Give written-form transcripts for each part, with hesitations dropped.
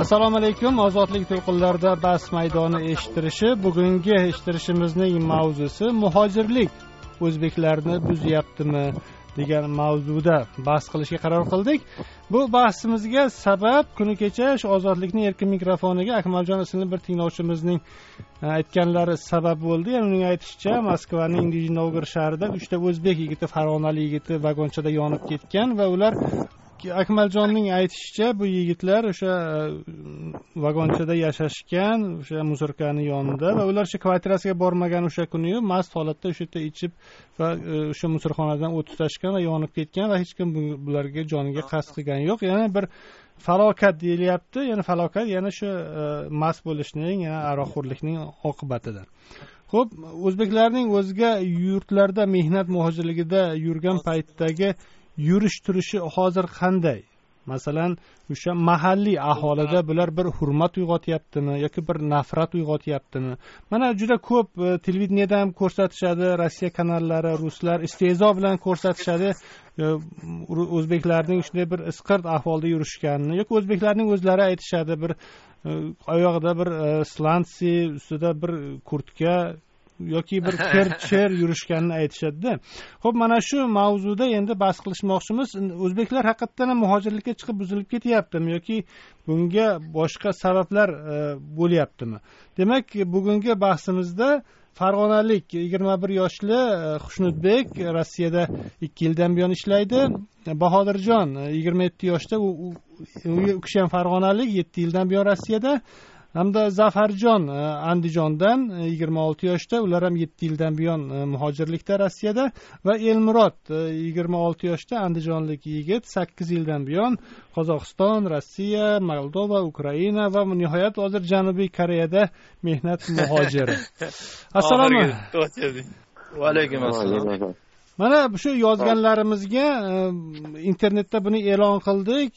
Assalomu alaykum. Ozodlik to'lqinlarida bas maydoni eshittirishi. Bugungi eshittirishimizning mavzusi muhojirlik o'zbeklarni buzyaptimi degan mavzuda bahs qilishga qaror qildik. Bu bahsimizga sabab kuni kecha Ozodlikning erkin mikrofoniga Akmaljon ismli bir tinglovchimizning aytganlari sabab bo'ldi. Yani uning aytishicha, Moskvaning Nijnogor shahrida 3 ta o'zbek yigiti, farg'onalik yigiti vagonchada yonib ketgan va ular Akmaljonning aytishicha bu yigitlar o'sha vagonchada yashashgan, o'sha muzurkani yonida va ular shu kvartirasiga bormagan o'sha kuni mast holatda o'sha yerda ichib va o'sha musurxonadan o't tutashgan va yonib ketgan va hech kim bularga joniga qasd qilgani yo'q. Yana bir falokat deyilyapti. Yana falokat yana shu mast bo'lishning, yana aroqxo'rlikning oqibatidir. Xo'p, o'zbeklarning o'zga yurtlarda mehnat muhojirligida yurgan paytdagi yurish turishi hozir qanday? Masalan, o'sha mahalliy aholida bular bir hurmat uyg'otyaptimi yoki bir nafrat uyg'otyaptimi? Mana juda ko'p televideniyada ham ko'rsatishadi, Rossiya kanallari, ruslar iste'zo bilan ko'rsatishadi o'zbeklarning shunday bir isqirt ahvolda yurishganini, yoki o'zbeklarning o'zlari aytishadi, bir oyog'ida bir slansi, ustida bir kurtka yoki bir cher yurishganini aytishadi-da. Xo'p, mana shu mavzuda endi bahs qilishmoqchimiz. O'zbeklar haqiqatan ham muhojirlikka chiqib buzilib ketyaptimi yoki bunga boshqa sabablar bo'lyaptimi? Demak, bugungi bahsimizda farg'onalik 21 yoshli Xushnudbek Rossiyada 2 yildan buyon ishlaydi. Bahodirjon 27 yoshda, u kishi ham farg'onalik, 7 yildan buyon Rossiyada. Hamda Zafarjon Andijondan 26 yoshda, ular ham 7 yildan buyon muhojirlikda Rossiyada va Elmurod 26 yoshda andijonlik yigit 8 yildan buyon Qozog'iston, Rossiya, Moldova, Ukraina va nihoyat hozir Janubiy Koreyada mehnat muhojiri. Assalomu alaykum. Va alaykum assalom. Mana shu yozganlarimizga internetda buni e'lon qildik.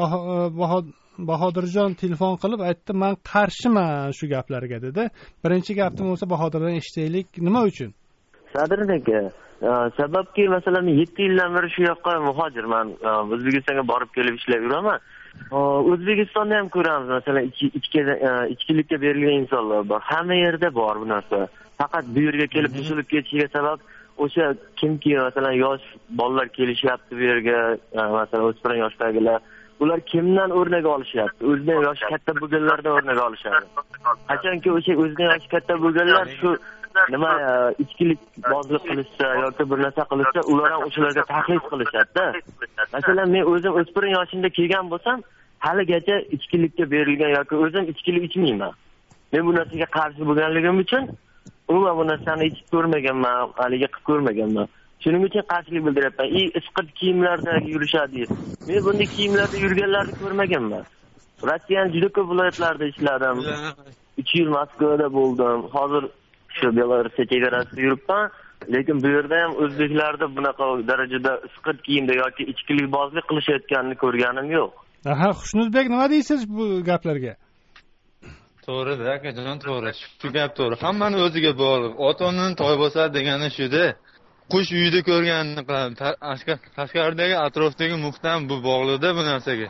Bahodirjon telefon qilib aytdi, men qarshiman shu gaplarga dedi. Birinchi gapni bo'lsa Bahodirdan eshitaylik. Nima uchun? Sadrin aka, sababki masalan 7 yildan beri shu yoqqa muhojirman. O'zbekistonga borib kelib ishlayib yuraman. O'zbekistonda ham ko'ramiz, masalan ichkilikka berilgan insonlar bor. Hamma yerda bor bu narsa. Faqat bu yerga kelib busilib ketishiga sabab o'sha kimki masalan yosh bolalar kelishyapti bu yerga, masalan o'spirin yoshdagilar. Ular kimdan o'rnak olishyapti? O'zidan yoshi katta bo'lganlardan o'rnak olishadi. Qachonki o'sha o'zidan yoshi katta bo'lganlar shu nima ichkilik bozlik qilishsa yoki bir narsa qilishsa, ular ham o'shalarga taqlid qilishadi-da. Masalan, men o'zim o'spirin yoshimda kelgan bo'lsam, haligacha ichkilikka berilgan yoki o'zim ichkilik ichmayman. Men bu narsaga qarshi bo'lganligim uchun umuman bu narsani ichib ko'rmaganman, haliga qilib ko'rmaganman. Shuning uchun qarshilik bildiryapman. Isqirt kiyimlarda yurishadi. Men bunday kiyimlarda yurganlarni ko'rmaganman. Rossiyaning juda ko'p viloyatlarida ishladim. 3 yil Moskvada bo'ldim. Hozir shu Belarusga chegarasida yuribman. Lekin bu yerda ham o'zbeklarda bunaqa darajada isqirt kiyimda yoki ichkilik bozlik qilishayotganini ko'rganim yo'q. Aha, Xushnudbek, nima deysiz bu gaplarga? To'g'ri-da, akajon, to'g'ri. Shu gap to'g'ri. Hammani o'ziga bog'liq. Ota-onani toy bosadi degani shu-da. Qush uyida ko'rganini qiladi. Tashqaridagi atrofdagi muhit ham bu bog'liqda bu narsaga.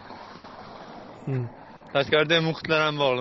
Tashqaridagi muhitlar ham bog'liq.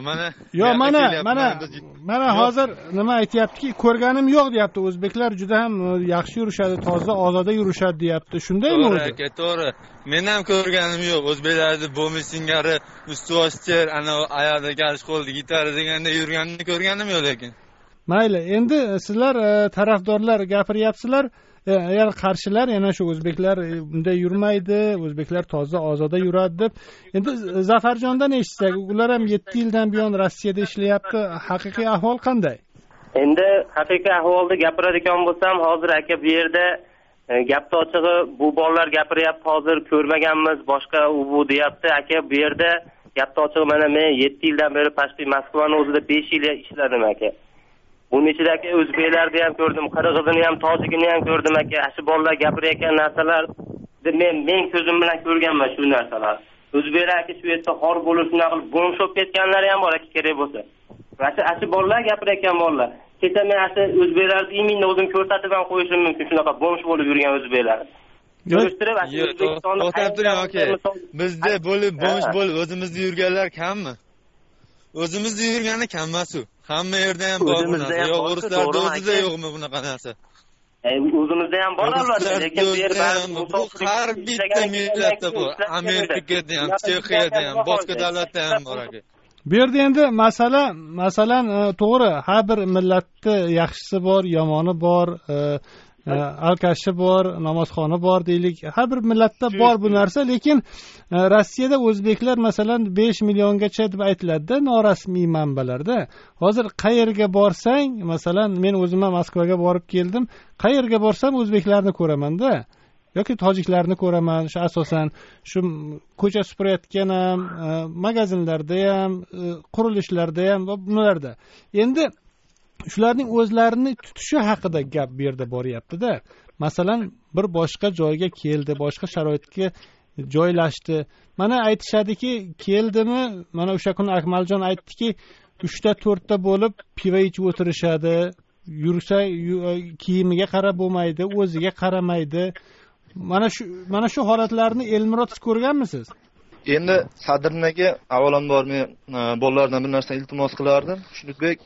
Mana hozir nima aytayaptiki, ko'rganim yo'q deyapti. O'zbeklar juda ham yaxshi yurishadi, toza, ozoda yurishadi deyapti. Shundaymi o'zi? To'g'ri, to'g'ri. Men ham ko'rganim yo'q. O'zbeklarning bo'mi singari, ustovoster, ana oyoqda galish qo'lda gitara deganda yurganini ko'rganim yo'q lekin. Mayli, endi sizlar tarafdorlar gapiryapsizlar, yana qarshilar, yana shu o'zbeklar bunday yurmaydi, o'zbeklar toza, ozoda yuradi deb. Endi Zafarjondan eshitsak, ular ham 7 yildan buyon Rossiyada ishlayapti. Haqiqiy ahvol qanday? Endi haqiqiy ahvolda gapiradigan bo'lsam, hozir aka bu yerda gapni ochig'i bu bolalar gapiryapti, hozir ko'rmaganmiz, boshqa u deyapti. Aka bu yerda gapni ochig'i mana men 7 yildan beri pashti Moskvaning o'zida 5 yil ishladim aka. Bunun ichidagi o'zbeklarni ham ko'rdim, qirg'izini ham, tojikini ham ko'rdim aka. Shu bolalar gapirayotgan narsalar men ko'zim bilan ko'rganman shu narsalar. O'zbeklar aka shu yerda xor bo'lib shunaqa qilib bo'mshib ketganlari ham bor aka, kerak bo'lsa. Shu bolalar gapirayotgan bolalar. Kecha men o'zbeklarni iminni o'zim ko'rsatib ham qo'yishim mumkin, shunaqa bo'msh bo'lib yurgan o'zbeklar. Ko'rishtirib O'zbekistonda to'xtab turing aka. Bizda bo'lib bo'msh bo'lib o'zimizda yurganlar kammi? o'zimizda yurgani kam emas u. Hamma yerda ham bor bu narsa. Yo, o'rislarda o'zida yo'qmi bunaqa narsa? O'zimizda ham bor albatta, lekin bu yer har bitta millatda bor. Amerikada ham, Chexiyada ham, boshqa davlatda ham bor aka. Bu yerda endi masalan to'g'ri, har bir millatda yaxshisi bor, yomoni bor, alkashi bor, namozxoni bor deylik. Har bir millatda bor bu narsa, lekin Rossiyada o'zbeklar masalan 5 milliongacha deb aytiladi-da norasmiy manbalarda. Hozir qayerga borsang, masalan men o'zim ham Moskvaga borib keldim, qayerga borsam o'zbeklarni ko'raman-da. Yoki tojiklarni ko'raman, shu asosan shu ko'cha supurayotgan ham, magazinlarda ham, qurilishlarda ham va bularda. Endi shularning o'zlarini tutishi haqida gap bu yerda boryapti-da. Masalan, bir boshqa joyga keldi, boshqa sharoitga joylashdi. Mana aytishadiki, keldimi, mana o'sha kuni Akmaljon aytdiki, 3 ta 4 ta bo'lib pivo ichib o'tirishadi. Yursa kiyimiga qarab bo'lmaydi, o'ziga qaramaydi. Mana shu holatlarni Elmurod siz ko'rganmisiz? Endi Sadrnaga avvalambor men bolalardan bir narsa iltimos qilardim. Shuningdek,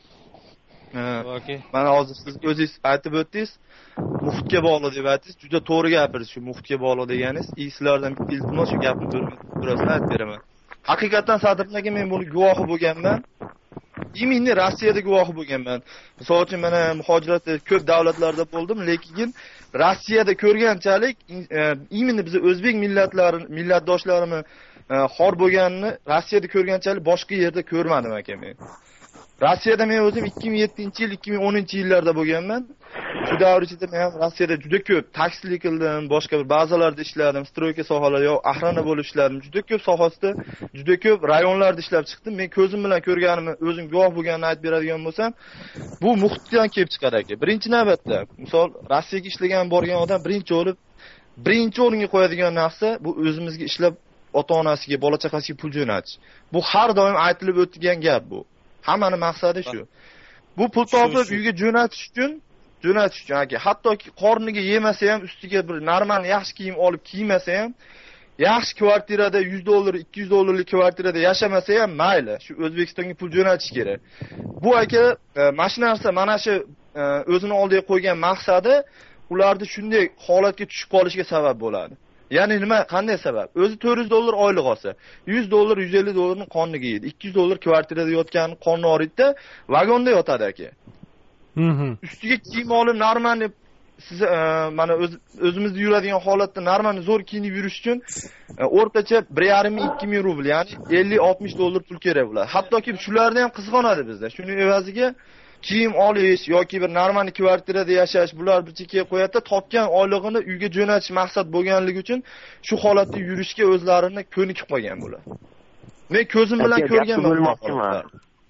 mana hozir siz o'zingiz aytib o'tdingiz, muftga bog'liq deb aytdingiz, juda to'g'ri gapirsiz shu muftga bog'liq deganingiz. Sizlardan bitta iltimos shu gapni biroz aytib beraman. Haqiqatan Sadrnaga men buni guvohi bo'lganman. Iminni Rossiyada guvohi bo'lganman. Misol uchun mana muhojiratda ko'p davlatlarda bo'ldim, lekin Rossiyada ko'rganchalik iminni biz o'zbek millatdoshlarimiz xor bo'lganini Rossiyada ko'rganchalik boshqa yerda ko'rmadim aka men. Rossiyada men o'zim 2007-yil, 2010-yillarda bo'lganman. Shu davr ichida men ham Rossiyada juda ko'p taksilik qildim, boshqa bir bazalarda ishladim, stroyka sohalar yo ahrana bo'lib ishladim. Juda ko'p sohasida, juda ko'p rayonlarda ishlab chiqdim. Men ko'zim bilan ko'rganimni, o'zim guvoh bo'lganini aytib beradigan bo'lsam, bu muhitdan kelib chiqar aka. Birinchi navbatda, misol Rossiyaga ishlagan borgan odam birinchi o'ringa qo'yadigan narsa bu o'zimizga ishlab ota-onasiga, bola-chaqasiga pul jo'natish. Bu har doim aytilib o'tgan gap bu. Hammani maqsadi shu. Bu pul topib uyga jo'natish uchun aka, hattoki qorniga yemasa ham, ustiga bir normal yaxshi kiyim olib kiymasa ham, yaxshi kvartirada $100, $200 kvartirada yashamasa ham mayli, shu O'zbekistonga pul jo'natish kerak. Bu aka, mana shu narsa, mana shu o'zini oldiga qo'ygan maqsadi ularni shunday holatga tushib qolishiga sabab bo'ladi. Ya'ni nima, qanday sabab? O'zi $400 oylik olsa, $100, $150 ni qonniga yeydi. $200 kvartirada yotgan qonni oridda, vagonda yotadi aka. Ustiga kiyim olib normal siz mana o'zimizda yuradigan holatda normal zo'r kiyinib yurish uchun o'rtacha 1,5-2,000 rubl, ya'ni $50-60 pul kerak bo'ladi. Hattoki shularni ham qizg'onadi bizda. Shuning evaziga kiyim olish yoki bir normal kvartirada yashash, bular bir chekkaga qo'yadi, topgan oylig'ini uyga jo'natish maqsad bo'lganligi uchun shu holatda yurishga o'zlarini ko'nikib qolgan bular. Men ko'zim bilan ko'rganman.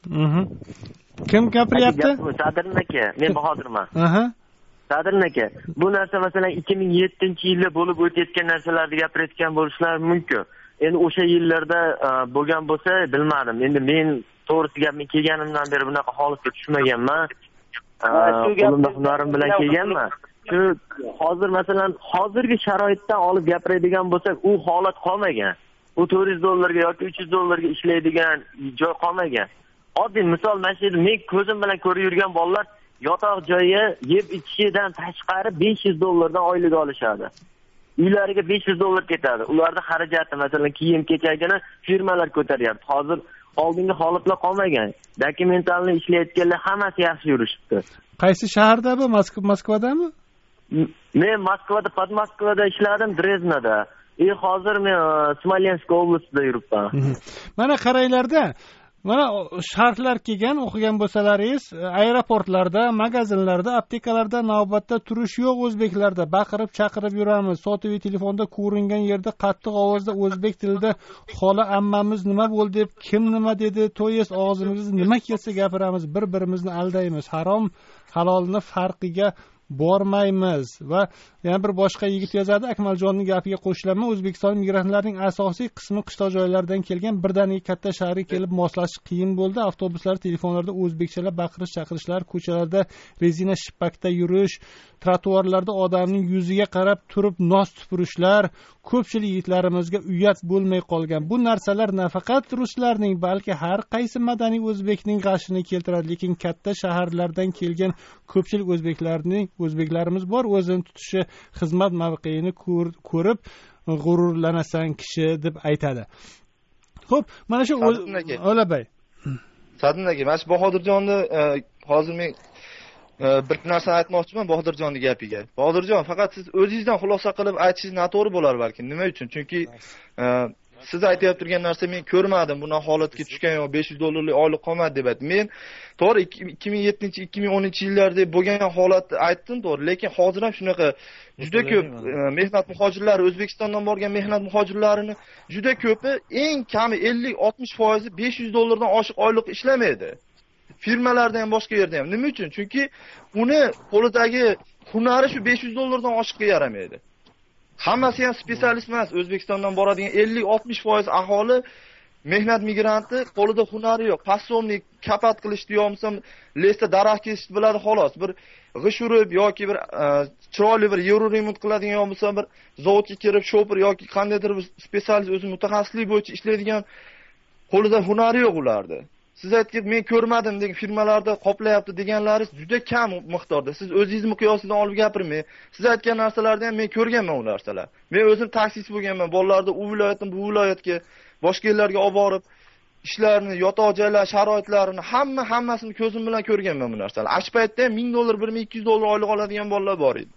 Kim gapiryapti? Sadrin aka, men Bahodirman. Sadrin aka, bu narsa masalan 2007-yilda bo'lib o'tayotgan narsalarni gapirayotgan bo'lishlari mumkin. Endi o'sha yillarda bo'lgan bo'lsa, bilmadim. Endi men to'g'risi gap, men kelganimdan beri bunaqa holatga tushmaganman. Qo'limda hunarim bilan kelganman. Shu hozir masalan hozirgi sharoitdan olib gapiradigan bo'lsak, u holat qolmagan. U $400 yoki $300 ishlaydigan joy qolmagan. Oddiy misol, men ko'zim bilan ko'rib yurgan bolalar yotoq joyi, yeb ichishidan tashqari $500 dan oylik olishadi. Uylariga $500 ketadi. Ularning xarajati, masalan, kiyim-kechagini firmalar ko'taryapti. Hozir oldingi holatlar qolmagan. Dokumentalni ishlayotganlar hammasi yaxshi yurishibdi. Qaysi shaharda bu? Moskvadami? Men Moskvada, Podmoskvada ishladim, Dreznada. Hozir men Smolensk oblastida yuribman. Mana qaranglarda, mana sharhlar kelgan, o'qigan bo'lsalaringiz, aeroportlarda, magazinlarda, aptekalarda navbatda turish yo'q o'zbeklarda. Baqirib, chaqirib yuramiz. Sotuviy telefonda ko'ringan yerda qattiq ovozda o'zbek tilida xola ammamiz nima bo'ldi deb, kim nima dedi, to'yes og'zimizga nima kelsa gapiramiz, bir-birimizni aldaymiz. Harom halolni farqiga bormaymiz. Va yana bir boshqa yigit yozadi, Akmaljonning gapiga qo'shilaman, O'zbekiston migrantlarning asosiy qismi qishloq joylardan kelgan, birdaniga katta shaharga kelib moslashish qiyin bo'ldi. Avtobuslar, telefonlarda o'zbekchalar baqirish chaqirishlar, ko'chalarda rezina shippakda yurish, trotuarlarda odamning yuziga qarab turib nos tupurishlar ko'pchilik yigitlarimizga uyat bo'lmay qolgan. Bu narsalar nafaqat ruslarning, balki har qaysi madaniy o'zbekning g'ashini keltiradi. Lekin katta shaharlardan kelgan ko'pchilik o'zbeklarimiz bor, o'zini tutishi, xizmat mavqeini ko'rib g'ururlanasan kishi deb aytadi. Xo'p, mana shu O'labay. Sadin aka, mana shu Bahodirjonni hozir men bir narsani aytmoqchiman Bahodirjonning gapiga. Bahodirjon, faqat siz o'zingizdan xulosa qilib aytishingiz noto'g'ri bo'lar balki. Nima uchun? Chunki siz aytib turgan narsa men ko'rmadim, bunday holatga tushgan yo'q, $500 oylik qolmadi deb aytdim. Men to'g'ri 2007-2010 yillarda bo'lgan holatni aytdim, to'g'ri, lekin hozir ham shunaqa juda ko'p mehnat muhojirlari, O'zbekistondan borgan mehnat muhojirlarini juda ko'pi eng kami 50-60% $500 dan oshiq oylik ishlamaydi. Firmalarda ham boshqa yerda ham. Nima uchun? Chunki uni qo'lidagi hunari shu $500 dan oshiqqa yaramaydi. Hammasi ham specialist emas. O'zbekistondan boradigan 50-60% aholi mehnat migranti, qo'lida hunari yo'q. Passovnik kapat qilishni yo'qmasa, lesda daraxt kesishni biladi xolos. Bir g'ish urib yoki bir chiroyli bir yevro remont qiladigan yo'qmasa, bir zavodga kirib shopir yoki qandaydir bir specialist o'zi mutaxassislik bo'yicha ishlaydigan qo'lida hunari yo'q ularda. Siz aytgan men ko'rmadim degan firmalarda qoplayapti deganlaringiz juda kam miqdorda. Siz o'zingiz miqyosidan olib gapirmang. Siz aytgan narsalarni ham men ko'rganman u narsalar. Men o'zim taksist bo'lganman. Bolalarni u viloyatdan bu viloyatga, boshqa yerlarga olib borib, ishlarni, yotoq joylar, sharoitlarini hammasini ko'zim bilan ko'rganman bu narsalar. Ash paytda ham $1000, $1200 oylik oladigan bolalar bor edi.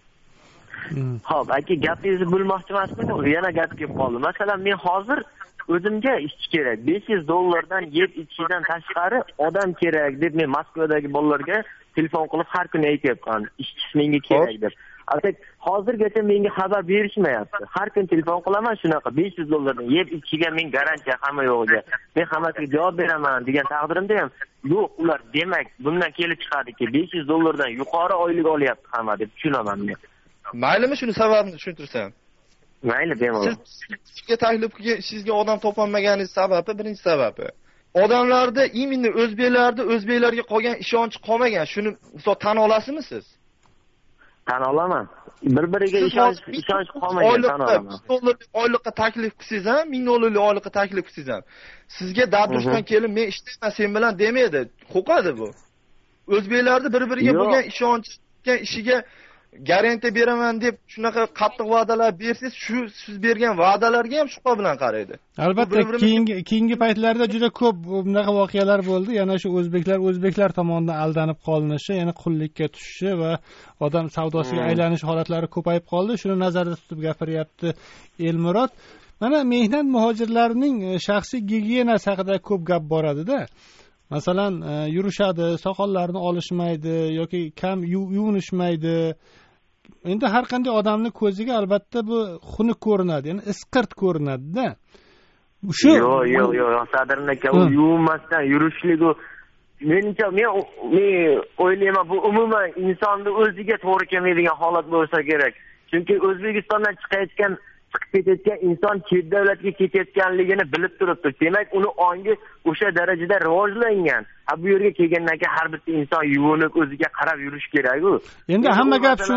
Xo'p, aka, gapingizni bo'lmoqchi emasman, yana gap kelib qoldi. Masalan, men hozir o'zimga ish kerak. $500 dan yeb ichishdan tashqari odam kerak deb men Moskvadagi bolalarga telefon qilib har kuni aytyapman, ishchi menga kerak deb. Albatta, hozirgacha menga xabar berishmayapti. Har kun telefon qilaman shunaqa $500 dan yeb ichiga men garantiya hamma yo'g'iga. Men hammasiga javob beraman degan taqdirimda ham yo'q, ular demak bundan kelib chiqadiki $500 dan yuqori oylik olyapti hamma deb tushunaman men. Maylimi shuni sababini tushuntirsam? Mayli, bemalol. Sizga taklif qilgan ishingizga odam topolmaganingiz sababi, birinchi sababi. Odamlarda именно o'zbeklarga qolgan ishonch qolmagan. Shuni misol tan olasizmi siz? Tan olaman. Bir-biriga ishonch qolmagan, tan olaman. Oylikqa taklif qilsangiz ham, $1000 oylikqa taklif qilsangiz ham, sizga dadurishdan kelib men ishlayman sen bilan demaydi. Qo'qadi bu. O'zbeklarda bir-biriga bo'lgan ishonch, ishiga garantiya beraman deb shunaqa qattiq va'dalar bersiz, shu siz bergan va'dalarga ham shubha bilan qaraydi. Albatta, keyingi paytlarda juda ko'p bunaqa voqealar bo'ldi. Yana shu o'zbeklar tomonidan aldanib qolinishi, yana qullikka tushishi va odam savdosiga aylanish holatlari ko'payib qoldi. Shuni nazarda tutib gapiryapti Elmurod. Mana mehnat muhojirlarining shaxsiy gigiyenasi haqida ko'p gap boradi-da. Masalan, yurishadi, soqollarini olishmaydi yoki kam yuvinishmaydi. Endi har qanday odamning ko'ziga albatta bu xunuk ko'rinadi, ya'ni isqirt ko'rinadi-da. Shu yo'q, Sadrin aka, u yuvinmasdan yurishligi menimcha men o'ylayman, bu umuman insonning o'ziga to'g'ri kelmaydigan holat bo'lsa kerak. Chunki O'zbekistondan chiqib ketayotgan inson chet davlatga ketayotganligini bilib turibdi. Demak, uni ongi o'sha darajada rivojlangan. Bu yerga kelgandan keyin har bir inson yuvinib o'ziga qarab yurish kerak-ku. Endi hamma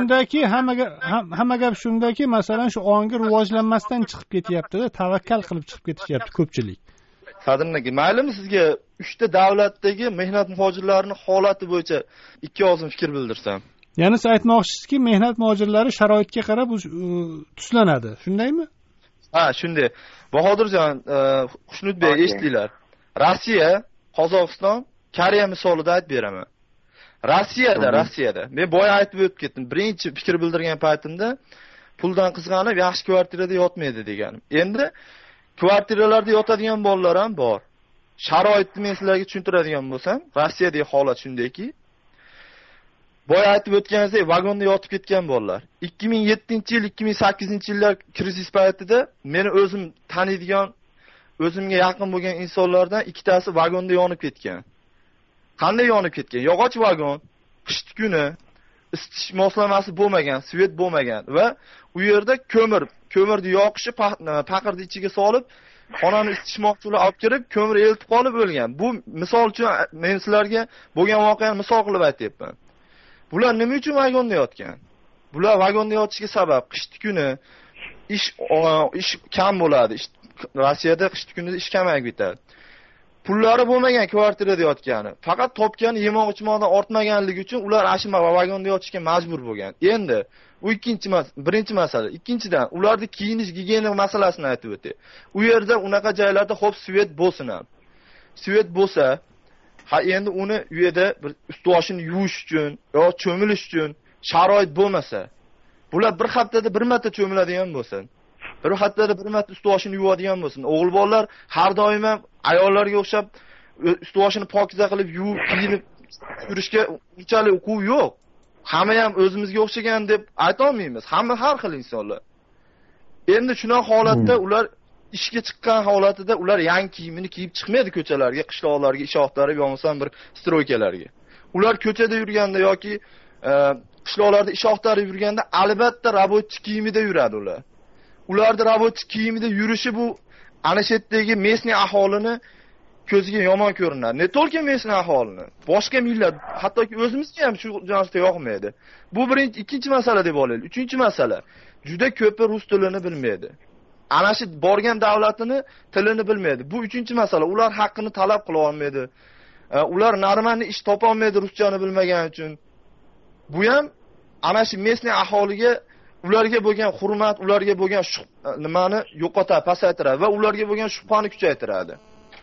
gap shundaki, masalan, shu ongi rivojlanmasdan chiqib ketyapti-da, tavakkal qilib chiqib ketishyapti ko'pchilik. Sadrinaki, maylimi sizga 3 ta davlatdagi mehnat muhojirlarining holati bo'yicha ikki og'iz fikr bildirsam? Ya'ni siz aytmoqchisizki, mehnat muhojirlari sharoitga qarab tuslanadi, shundaymi? Ha, shunday. Bahodirjon, Xushnudbek, eshitdinglar. Rossiya, Qozog'iston, Koreya misolida aytib beraman. Rossiyada. Men boya aytib o'tib ketdim. Birinchi fikr bildirgan paytimda puldan qizg'anib, yaxshi kvartirada yotmaydi deganim. Endi kvartiralarda yotadigan bolalar ham bor. Sharoitni men sizlarga tushuntiradigan bo'lsam, Rossiyadagi holat shundayki, boya aytib o'tganingizdek, vagonda yotib ketgan bolalar. 2007-yil, 2008-yillar krizis paytida meni o'zim taniydigan, o'zimga yaqin bo'lgan insonlardan ikkitasi vagonda yonib ketgan. Qanday yonib ketgan? Yog'och vagon, qish kuni isitish moslamasi bo'lmagan, svet bo'lmagan va u yerda ko'mirni yoqishi paqirni ichiga solib, xonani isitishmoqchilar olib kirib, ko'mir eltib qolib o'lgan. Bu misol uchun men sizlarga bo'lgan voqeani misol qilib aytayapman. Bular nima uchun vagonda yotgan? Bular vagonda yotishiga sabab qishki kuni ish kam bo'ladi. Rossiyada qishki kunida ish kamayib ketadi. Pullari bo'lmagan kvartirada yotgani, faqat topgan yemoq ichmoqdan ortmaganligi uchun ular ashima va vagonda yotishga majbur bo'lgan. Endi bu birinchi masala. Ikkinchidan, ularning kiyinish gigiyena masalasini aytib o'tay. U yerda unaqa joylarda xo'p svet bo'lsin ham. Svet bo'lsa, endi uni u yerda bir ust-boshini yuvish uchun yo cho'milish uchun sharoit bo'lmasa, bular bir haftada bir marta cho'miladigan bo'lsin. Bir haftada bir marta ust-boshini yuvadigan bo'lsin. O'g'il bolalar har doim ham ayollarga o'xshab ust-boshini pokiza qilib yuvib, kiyinib yurishga unchalik uquv yo'q. Hamma ham o'zimizga o'xshagan deb ayta olmaymiz. Hamma har xil insonlar. Endi shunaqa holatda ular ishga chiqqan holatida ular yangi kiyimini kiyib chiqmaydi ko'chalarga, qishloqlarga, ish oqtarib yo'qolmasam bir stroykalarga. Ular ko'chada yurganda yoki qishloqlarda ish oqtarib yurganda albatta rabotchi kiyimida yuradi ular. Ularning rabotchi kiyimida yurishi bu ana shu yerdagi местный aholini ko'ziga yomon ko'rinadi. Ne только местный aholini, boshqa millat, hattoki o'zimizga ham shu narsa yoqmaydi. Bu birinchi, ikkinchi masala deb olaylik. Uchinchi masala, juda ko'p rus tilini bilmaydi. Ana shu borgan davlatini tilini bilmaydi. Bu uchinchi masala. Ular haqqini talab qila olmaydi. Ular normalniy ish topa olmaydi ruschani bilmagani uchun. Bu ham ana shu местный aholiga ularga bo'lgan hurmat, ularga bo'lgan nimani yo'qotadi, pasaytiradi va ularga bo'lgan shubhani kuchaytiradi.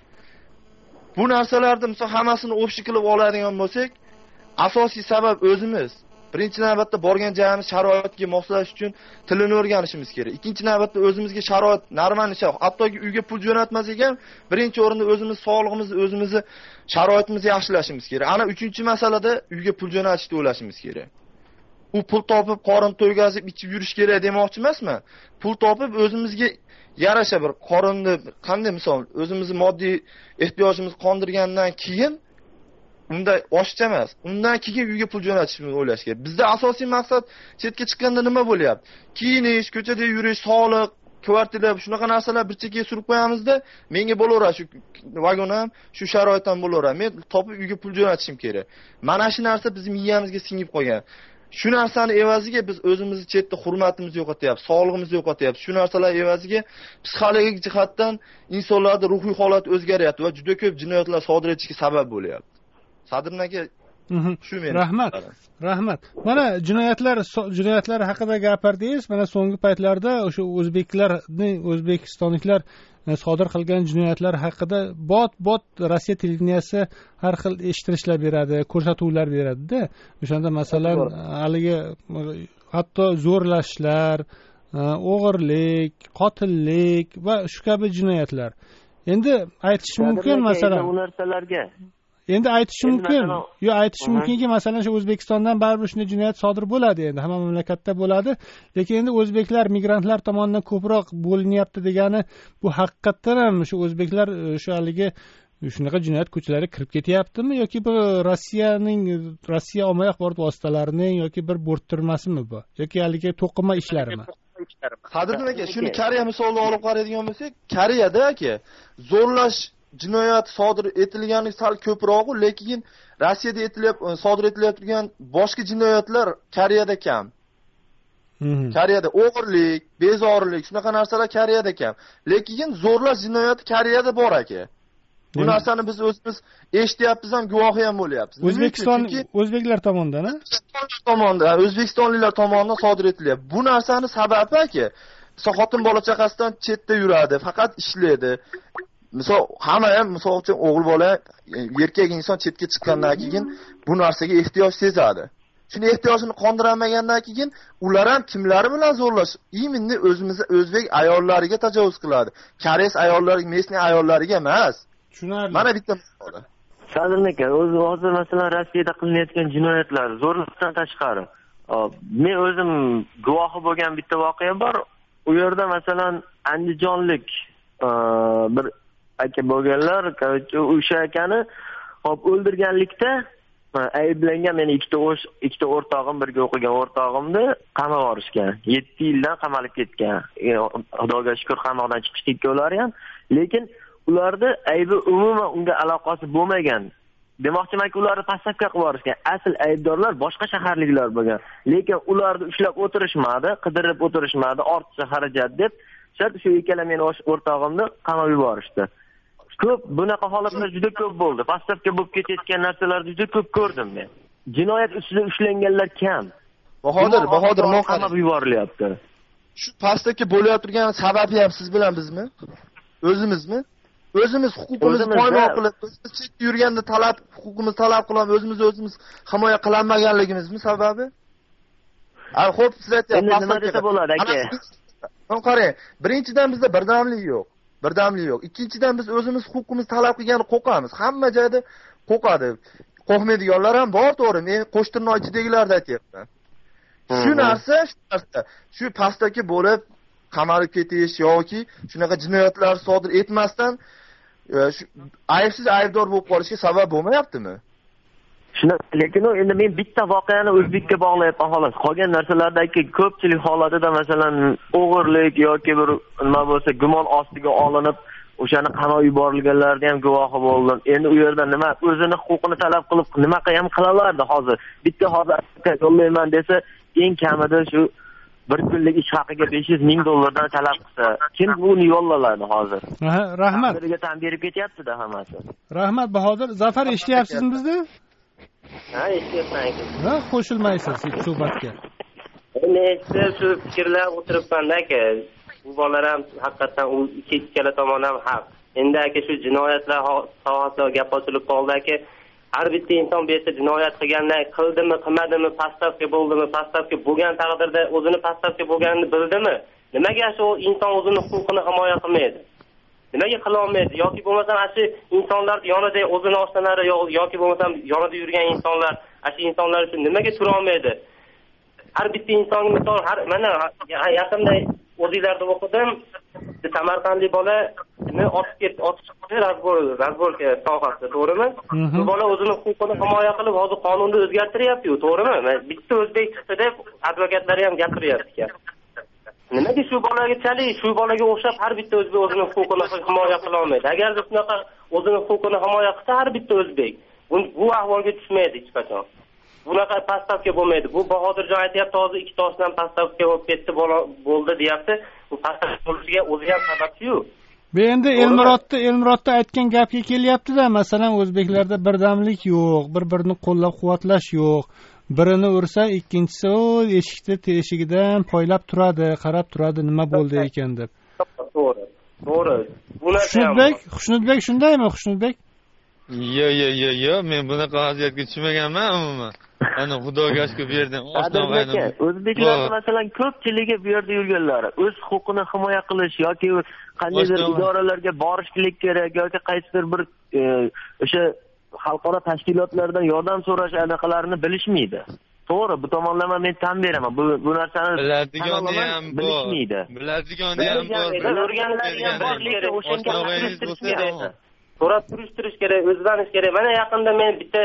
Bu narsalarni misol hammasini o'pshi qilib oladigan bo'lsak, asosiy sabab o'zimiz. Birinchi navbatda borgan joyimiz sharoitga moslash uchun tilini o'rganishimiz kerak. Ikkinchi navbatda o'zimizga sharoit, normal ish, hattoki uyga pul jo'natmasak ham, birinchi o'rinda o'zimiz sog'lig'imizni, o'zimizni sharoitimizni yaxshilashimiz kerak. Ana uchinchi masalada uyga pul jo'natishni o'ylashimiz kerak. U pul topib, qorin to'ygazib, ichib yurish kerak demoqchi emasman. Pul topib o'zimizga yarasha bir qorinni qanday misol, o'zimizni moddiy ehtiyojimizni qondirgandan keyin unda oshcha emas. Undan keyin uyga pul jo'natishni o'ylash kerak. Bizda asosiy maqsad chetga chiqqanda nima bo'lyapti? Kiyinish, ko'chada yurish, sog'liq, kvartira, shunaqa narsalar bir chekkaga surib qo'yamizda, menga bo'laveradi shu vagon ham, shu sharoit ham bo'laveradi. Men topib uyga pul jo'natishim kerak. Mana shu narsa bizning miyamizga singib qolgan. Shu narsani evaziga biz o'zimizni chetda hurmatimizni yo'qotyapmiz, sog'lig'imizni yo'qotyapmiz. Shu narsalar evaziga psixologik jihatdan insonlarda ruhiy holat o'zgaryapti va juda ko'p jinoyatlar sodir etishiga sabab bo'lyapti. Sadrim aka, shu men. Rahmat. Mana jinoyatlar haqida gapirdingiz. Mana so'nggi paytlarda o'sha o'zbekistonliklar sodir qilgan jinoyatlar haqida bot Rossiya televideniyasi har xil eshittirishlar beradi, ko'rsatuvlar beradi-da. O'shanda masalan, haligi hatto zo'rlashlar, o'g'irlik, qotillik va shu kabi jinoyatlar. Endi aytish mumkin masalan bu narsalarga endi aytish mumkinki masalan shu O'zbekistondan baribir shunday jinoyat sodir bo'ladi, endi hamma mamlakatda bo'ladi, lekin endi o'zbeklar migrantlar tomonidan ko'proq bo'linyapti degani bu haqiqatdan ham shu o'zbeklar shu haligi shunaqa jinoyat ko'chalariga kirib ketyaptimi yoki bu Rossiya ommaviy axborot vositalarining yoki bir bo'rttirmasimi bu yoki haligi to'qima ishlarimi? Qadrdon aka, shuni Koreya misolida olib qaraydigan bo'lsak, Koreyada aka zo'rlash jinoyat sodir etilgani sal ko'proq, lekin Rossiyada sodir etilayotgan boshqa jinoyatlar Koreyada kam. Koreyada o'g'irlik, bezorilik, shunaqa narsalar Koreyada kam. Lekin zo'rlash jinoyati Koreyada bor aka. Bu narsani biz o'zimiz eshityapmiz ham, guvohi ham bo'lyapmiz. O'zbeklar tomonidan, O'zbekistonliklar tomonidan sodir etilyapti. Bu narsani sababi aka, xotin bola chaqasidan chetda yuradi, faqat ishlaydi. Misol hamma ham misol uchun o'g'il bola, erkak inson chetga chiqqandan keyin bu narsaga ehtiyoj sezadi. Shuni ehtiyojini qondiramagandan keyin ular ham kimlari bilan zo'rlash? Именно o'zbek ayollariga tajovuz qiladi. Koreys ayollariga, местный ayollariga emas. Tushunarli. Mana bitta misol. Sadrim aka, hozir masalan Rossiyada qilinayotgan jinoyatlar zo'rlikdan tashqari. Men o'zim guvohi bo'lgan bitta voqea bor. U yerda masalan andijonlik bir aka bo'lganlar, o'sha akani o'ldirganlikda ayblangan meni ikkita o'rtog'im, birga o'qigan o'rtog'imni qamab yuborishgan. 7 yildan qamalib ketgan. Xudoga shukr qamoqdan chiqishdi ikkovlari ham. Lekin ularni aybi umuman unga aloqasi bo'lmagan. Demoqchimanki, ularni pastakka qilib yuborishgan. Asl aybdorlar boshqa shaharliklar bo'lgan. Lekin ularni ushlab o'tirishmadi, qidirib o'tirishmadi, ortiqcha xarajat deb, shu ikkala meni o'rtog'imni qamab yuborishdi. Ko'p bunaqa holatlar juda ko'p bo'ldi. Pastakka bo'lib ketayotgan narsalarni juda ko'p ko'rdim men. Jinoyat ustida ushlanganlar kam. Bahodir qamab yuborilyapti. Shu pastakka bo'layotgan sababi ham siz bilan bizmi? O'zimizmi? O'zimiz huquqimizni poymol qilib, o'zimiz chetda yurganda huquqimizni talab qilamiz, o'zimiz himoya qilinmaganligimizmi sababi? Xo'p, siz aytyapsiz. Endi nima desa bo'ladi aka? Qarang, birinchidan bizda birdamlik yo'q. Ikkinchidan biz o'zimiz huquqimizni talab qilgani qo'qamiz. Hamma joyda qo'qadi. Qo'rqmaydiganlar ham bor, to'g'ri. Men qo'shtirnochidagilarni aytyapman. Shu narsa shu pastdagi bo'lib qamalib ketish yoki shunaqa jinoyatlar sodir etmasdan aybsiz aybdor bo'lib qolishga sabab bo'lmayaptimi? Lekin endi men bitta voqeani o'zbekka bog'layapman xolos. Qolgan narsalardagi ko'pchilik holatida masalan o'g'irlik yoki bir nima bo'lsa gumon ostiga olinib o'shani qamab yuborilganlarga ham guvohi bo'ldim. Endi u yerda nima o'zini huquqini talab qilib nima ham qilalardi hozir. Bitta hozir yo'llayman desa, eng kamida shu bir kunlik ish haqiga $500,000 talab qilsa, kim buni yo'llaladi hozir? Rahmat. Birga tan berib ketyapti-da hammasi. Rahmat Bahodir. Zafar eshityapsizmi bizni? Ha, eshityapman aka. Qo'shilmaysiz suhbatga. Men shu fikrlar o'tiribman aka. Bu bolalar ham haqiqatan u ikkala tomon ham haq. Endi aka shu jinoyatlar sohasida gap ochilib qoldi aka. Har bitta inson bu yerda jinoyat qilgandan qildimi, qilmadimi, pastavka bo'ldimi, pastavka bo'lgan taqdirda o'zini pastavka bo'lganini bildimi? Nimaga shu inson o'zini huquqini himoya qilmaydi? Nimaga qila olmaydi? Yoki bo'lmasam shu insonlar yonida o'zini oshналari yoki bo'lmasam yonida yurgan insonlar, shu insonlar uchun nimaga tura olmaydi? Har bitta inson misol mana yaqinda o'zinglarda o'qidim. Samarqandlik bola otib chiqdi razborka sohasida, to'g'rimi? Bu bola o'zini huquqini himoya qilib, hozir qonunni o'zgartiryapti-ku, to'g'rimi? Bitta o'zbek chiqdi deb advokatlari ham gapiryapti. Nimaga shu bolaga o'xshab har bitta o'zbek o'zini huquqini himoya qila olmaydi? Agarda shunaqa o'zini huquqini himoya qilsa har bitta o'zbek bu ahvolga tushmaydi hech qachon. Bunaqa pastavka bo'lmaydi. Bu Bahodirjon aytayapti, hozir ikki toshdan pastavka bo'lib ketdi, bo'ldi deyapti. Bu pastavka bo'lishiga o'zi ham sababchi-yu. Bu endi Elmurodda aytgan gapga kelyapti-da, masalan, o'zbeklarda birdamlik yo'q, bir-birini qo'llab-quvvatlash yo'q. Birini ursa, ikkinchisi eshikda teshigidan poylab turadi, qarab turadi, nima bo'ldi ekan deb. To'g'ri. Xushnudbek shundaymi, Xushnudbek? Yo'q, men bunaqa vaziyatga tushmaganman umuman. Ana Xudoga shukr bu yerdan oshnoqaynim. O'zbeklar masalan ko'pchiligi bu yerda yurganlar o'z huquqini himoya qilish yoki qandaydir idoralarga borishlik kerak yoki qaysidir bir o'sha xalqaro tashkilotlardan yordam so'rash anaqalarini bilishmaydi. To'g'ri, bu tomonlama men tan beraman. Bu narsani biladigani ham bilishmaydi. Biladigani ham o'rganlari ham borligi o'shanga so'rab turishtirish kerak, o'zlanish kerak. Mana yaqinda men bitta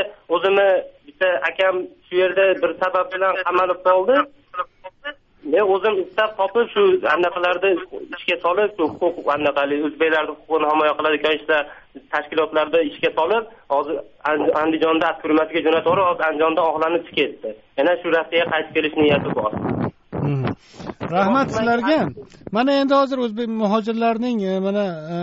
akam shu yerda bir sabab bilan qamalib qoldi. Men o'zim istab topib shu anaqalarni ishga solib, shu huquq anaqali o'zbeklarning huquqini himoya qiladigan tashkilotlarda ishga solib, hozir Andijonda turmasiga jo'natib, hozir Andijonda oqlanib chiqib ketdi. Yana shu Rossiyaga qaytib kelish niyati bor. Rahmat sizlarga. Mana endi hozir o'zbek muhojirlarning mana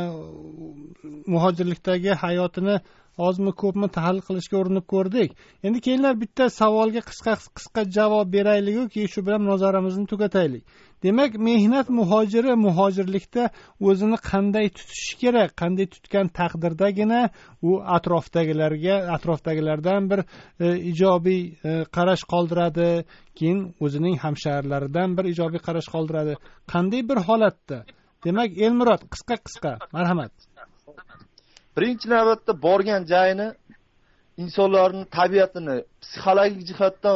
muhojirlikdagi hayotini ozmi ko'pmi tahlil qilishga urinib ko'rdik. Endi kelinglar bitta savolga qisqa javob beraylik-ku, shu bilan munozaramizni tugataylik. Demak, mehnat muhojirlikda o'zini qanday tutishi kerak? Qanday tutgan taqdirdagina u atrofdagilardan bir ijobiy qarash qoldiradi, keyin o'zining hamshahrilaridan bir ijobiy qarash qoldiradi. Qanday bir holatda? Demak, Elmurod qisqa, marhamat. Birinchi navbatda borgan joyini, insonlarning tabiatini, psixologik jihatdan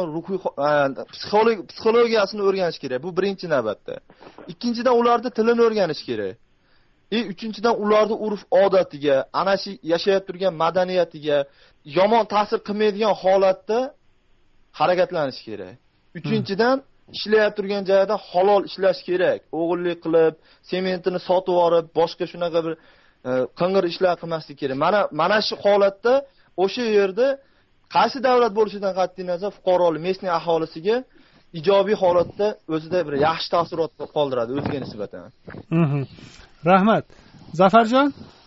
psixologiyasini o'rganish kerak. Bu birinchi navbatda. Ikkinchidan ularning tilini o'rganish kerak. uchinchidan ularni urf odatiga, ana shu yashayib turgan madaniyatiga yomon ta'sir qilmaydigan holatda harakatlanish kerak. Uchinchidan ishlayib turgan joyda halol ishlash kerak. O'g'illik qilib, sementini sotib olib, boshqa shunaqa bir qing'ir ishlar qilmaslik kerak. Mana shu holatda o'sha yerda qaysi davlat bo'lishidan qat'iy nazar fuqarolik, местный aholisiga ijobiy holatda o'zida bir yaxshi taassurot qoldiradi o'ziga nisbatan. Rahmat. Zafarjon?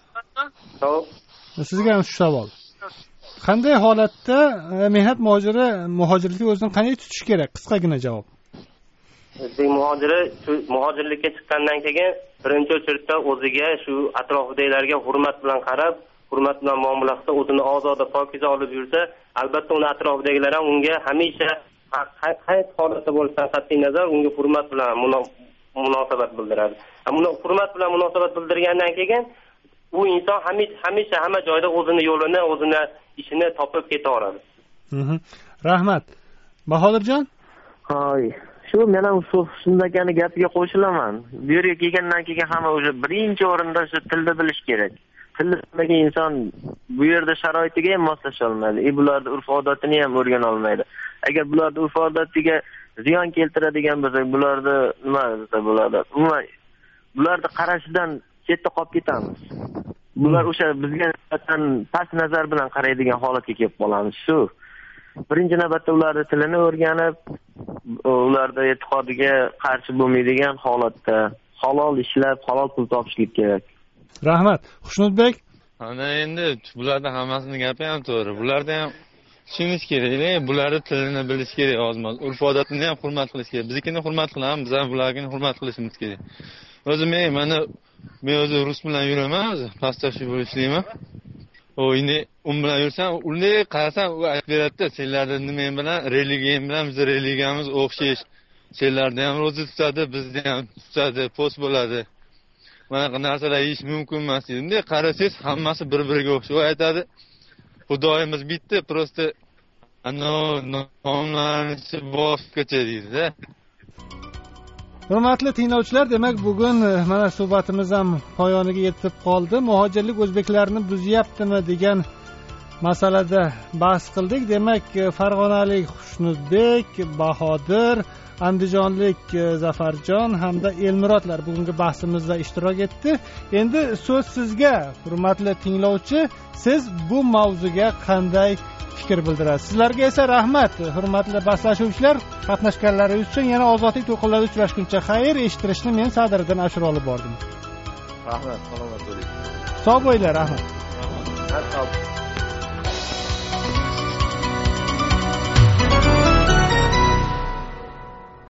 Xo'p. Sizga ham shu savol. Qanday holatda mehnat muhojirlik o'zini qanday tutish kerak? Qisqagina javob. O'zbek muhojirlikka chiqqandan keyin birinchi o'chirda o'ziga shu atrofidagilarga hurmat bilan qarab, hurmat bilan muomala qilsa, o'zini ozoda, pokiza olib yursa, albatta uni atrofidagilar ham unga hamisha qaysi holatda bo'lishidan qat'iy nazar unga hurmat bilan munosabat bildiradi. Hurmat bilan munosabat bildirgandan keyin u inson hamisha hamma joyda o'zini yo'lini, o'zini ishini topib ketaveradi. Rahmat. Bahodirjon? Hoy, shu men ham shundagani gapiga qo'shilaman. Bu yerga kelgandan keyin hamma o'sha birinchi o'rinda shu tilni bilish kerak. Tilni bilmagan inson bu yerda sharoitiga ham moslasha olmaydi. Bularda urf-odatini ham o'rgana olmaydi. Agar bularda urf-odatiga ziyon keltiradigan bo'lsak, bularda nima desa bo'ladi? Umuman bularda qarashidan chetda qolib ketamiz. Bular o'sha bizga nisbatan past nazar bilan qaraydigan holatga kelib qolamiz. Shu birinchi navbatda ularning tilini o'rganib, ularda e'tiqodiga qarshi bo'lmaydigan holatda halol ishlab, halol pul topishlik kerak. Rahmat. Xushnudbek? Ana endi bularda hammasini gapi ham to'g'ri. Bularda ham tushunish kerak, bularni tilini bilish kerak, ozmoz. Urf-odatini ham hurmat qilish kerak. Biznikini hurmat qilamiz, biz ham bularni hurmat qilishimiz kerak. O'zim men o'zi rus bilan yuraman, o'zi pastoshi bo'lishlayman. Endi bilan yursam, unday qarasam, u aytib beradi-da, senlarda nima bilan, religiyam bilan biz religiyamiz o'xshash. Senlarda ham ro'za tutadi, bizda ham tutadi, post bo'ladi. Mana narsalar yeyish mumkin emas. Endi qarasangiz, hammasi bir-biriga o'xshaydi. U aytadi, Xudoyimiz bitta, prosta nomlarni boshqacha deydi-da. Hurmatli tinglovchilar, demak bugun mana suhbatimiz ham poyoniga yetib qoldi. Muhojirlik o'zbeklarni buzyaptimi degan masalada bahs qildik. Demak, farg'onalik Xushnudbek, Bahodir, andijonlik Zafarjon hamda Elmurodlar bugungi bahsimizda ishtirok etdi. Endi so'z sizga, hurmatli tinglovchi, siz bu mavzuga qanday fikr bildirasiz? Sizlarga esa rahmat, hurmatli bahslashuvchilar. Qatnashganlaringiz uchun yana ozodlik to'lqinlarida uchrashguncha xayr, eshittirishni men Sadiriddin Ashur olib bordim. Rahmat, salomat bo'ling. Sog' bo'linglar, rahmat. Rahmat.